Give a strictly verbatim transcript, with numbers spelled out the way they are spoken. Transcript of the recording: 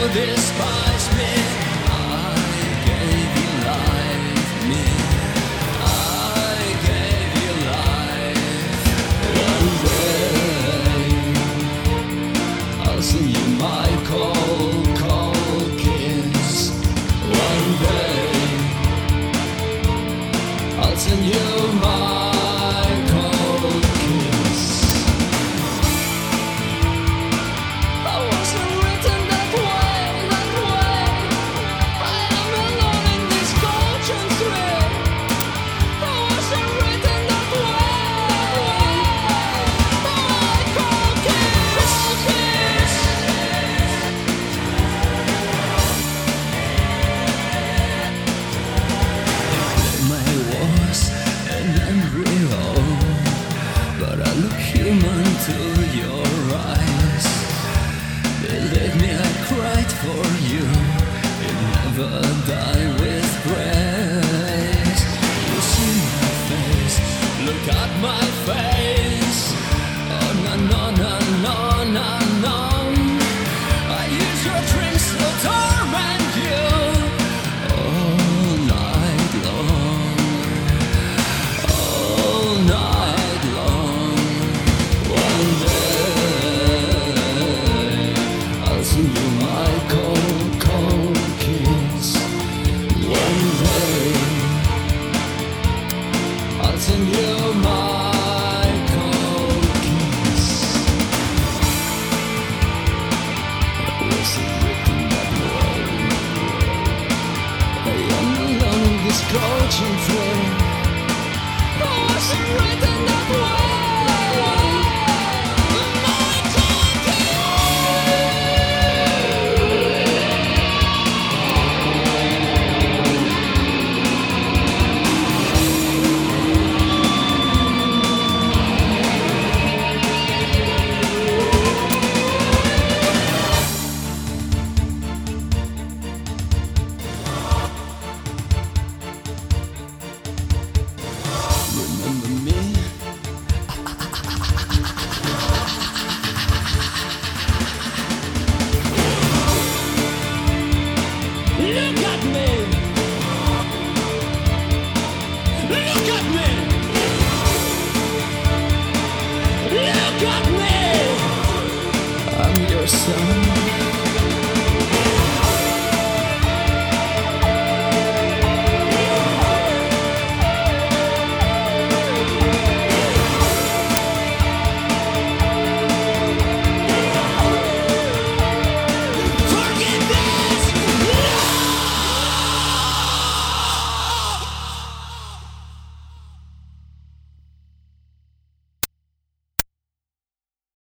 despise me. I gave you life, me. I gave you life. One day I'll send you my cold, cold kiss. One day I'll send you my cold kiss. I wasn't written that way, that way. I am alone in this cold thread. I wasn't written that way. My cold kiss, kiss. My was an embryo, but I look human to your eyes. Believe me, I cried for you. It never die with praise. You see my face, look at my face. Oh no no no no no no. I use your dreams to torment you all night long, all night long. One day I'll send you my cold, cold kiss. One day I'll send you my cold kiss. I wasn't written that way. I am alone in this coaching train. I wasn't written that way. My cold kiss. Remember me? Look at me! Look at me! Look at me! I'm your son.